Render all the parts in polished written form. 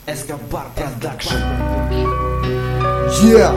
Эскобар Продакшн. Yeah!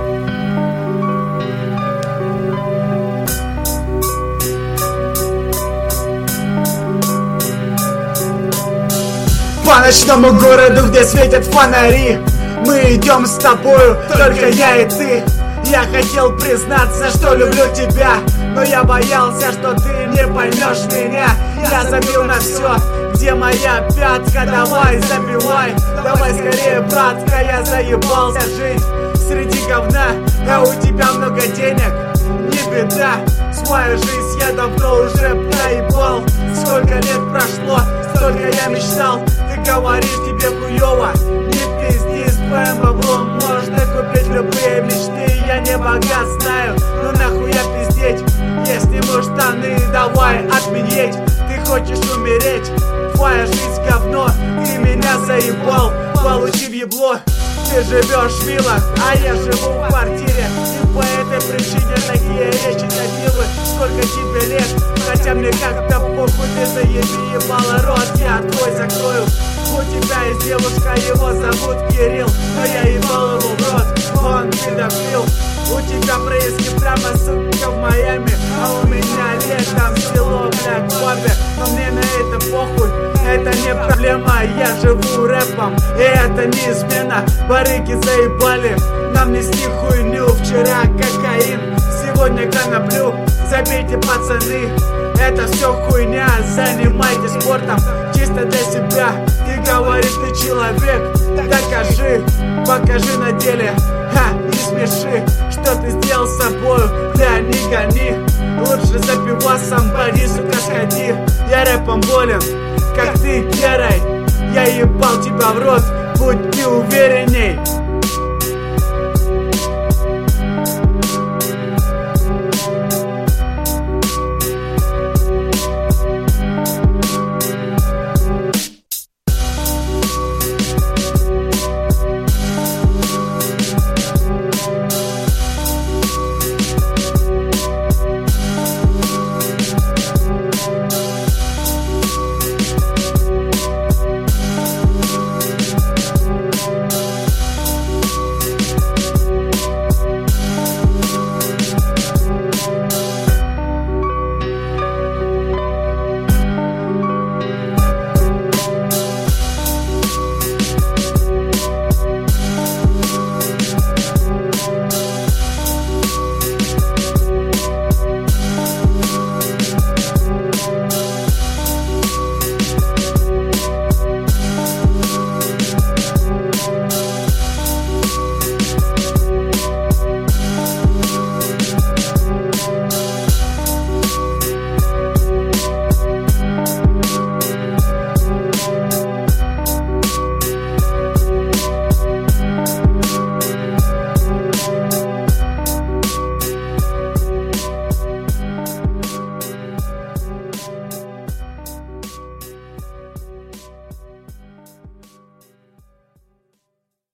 По ночному городу, где светят фонари, мы идем с тобою, только я и ты. Я хотел признаться, что люблю тебя, но я боялся, что ты не поймешь меня. Я забил на все, где моя пятка, давай забивай. Давай скорее, братка, я заебался жить среди говна, а у тебя много денег, не беда. Свою жизнь я давно уже проебал. Сколько лет прошло, столько я мечтал. Ты говоришь, тебе хуёво, не пизди, с твоим баблом можно купить любые мечты. Я не богат, знаю, но нахуя пиздеть? Я сниму штаны, давай отменить. Ты хочешь умереть, твоя жизнь говно, ты меня заебал, получив ебло. Ты живешь в виллах, а я живу в квартире, и по этой причине такие речи дебилы. Сколько тебе лет, хотя мне как-то похуй, ты заеби ебало рот, я твой закрою. У тебя есть девушка, его зовут Кирилл, но я ебал его в рот, он педофил. У тебя проездки прямо, сука, в Майами, а у меня летом село, бля, Бобби. Но мне на это похуй, это не проблема, я живу рэпом, и это не измена. Барыги заебали, нам нести хуйню. Вчера кокаин, сегодня коноплю. Забейте, пацаны, это все хуйня. Занимайтесь спортом чисто для себя. Ты говоришь, ты человек, докажи, покажи на деле, не смеши, что ты сделал с собой, бля, не гони. Лучше за пивасом, поди, сука, сходи. Я рэпом болен, как ты, Герой. Я ебал тебя в рот, будь ты уверенней.